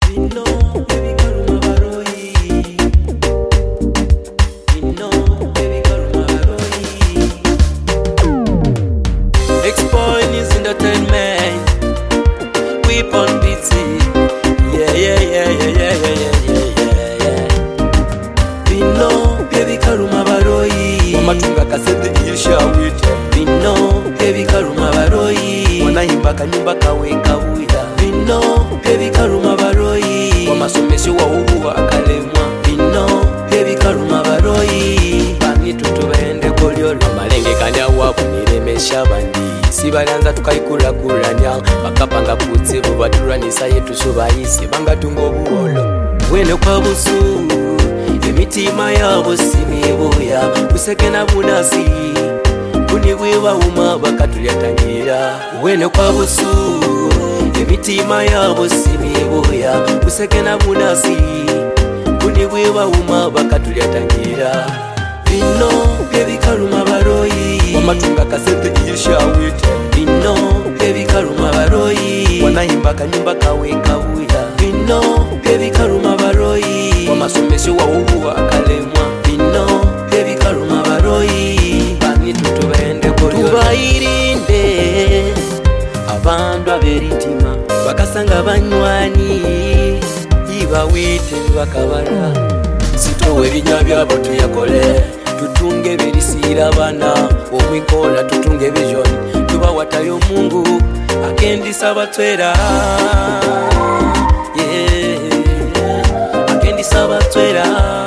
Bino baby karuma baroyi. Bino baby karuma baroyi. X-Point is entertainment. Whip on beats. Yeah. Bino baby karuma baroyi. Matunga kasete yeshawita. Bino baby karuma baroyi. Wanahimba kanyumba kawe kabuya. Bino baby karuma baroyi. Wamasomesho wa uwa akalemwa. Bino baby karuma baroyi. Bani tutubende kolyolo. Amalenge kanya wabu niremesha bandi. Sibalanza tukaikula kulanya. Bakapanga putse bubaturwanisa yetu subayisi. Banga tungo buholo. Wene kwa busu emitima yabo simibuya. Kusekena bunasi kunibwiba uma bakatulyatangira. Wene kwa busu emitima yabo simibuya. Kusekena bunasi kunibwiba uma bakatulyatangira. Bino baby karuma baroyi. Wamatunga kasete yeshawita. Bino baby karuma baroyi. Wanahimba kanyumba kawe kabuya. Bino baby karuma baroyi. Wamasomesho wa uwa akalemwa. Bino baby karuma baroyi. Bani tutubende kolyolo. Tubayirinde abantu aberitima bakasanga banywani iba wite bakabara. Sitowe binya byabo tuyakole. Tutunge birisira bana omwikola tutunge vision tuba watayo Mungu akendisa batwera. Akendisa batwera.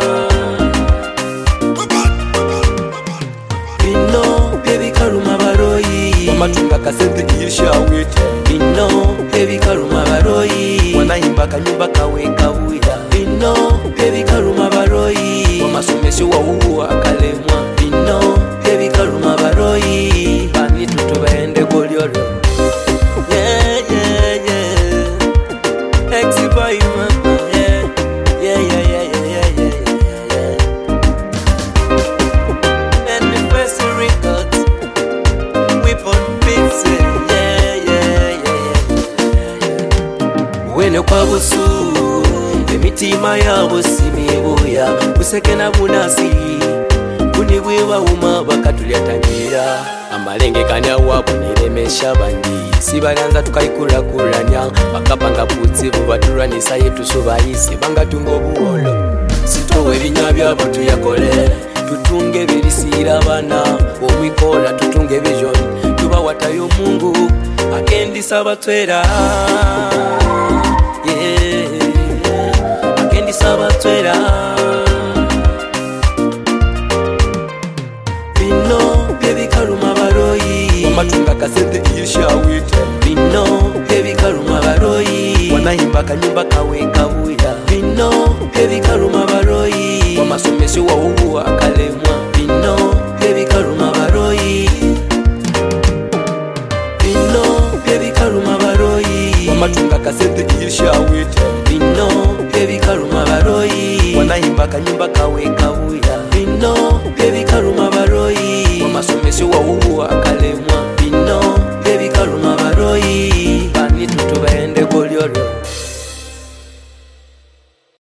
Bino baby karuma baroyi. Wamatunga kasete yeshawita. Bino baby karuma baroyi. Wanahimba kanyumba kawe kabuya. Bino baby karuma baroyi. Wamasomesho wa uwa akalemwa. Bino baby karuma baroyi. Bani tutubende kolyolo. X-Boy mama, yeah. And the first records, whip on beats, yeah. Wene kwa busu, emitima yabo simibuya. Kusekena bunasi, kunibwiba uma bakatulyatangira. Amalenge kanya wabu niremesha bandi. Sibalanza tukaikula kulanya. Bakapanga putse bubaturwanisa yetu subayisi. Banga tungo buholo. Sitowe binya byabo tuyakole. Tutunge birisira bana omwikola tutunge vision tuba watayo Mungu akendisa batwera. Akendisa batwera. Bino baby karuma baroyi. Wamatunga kasete yeshawita. Bino baby karuma baroyi. Wanahimba kanyumba kawe kabuya.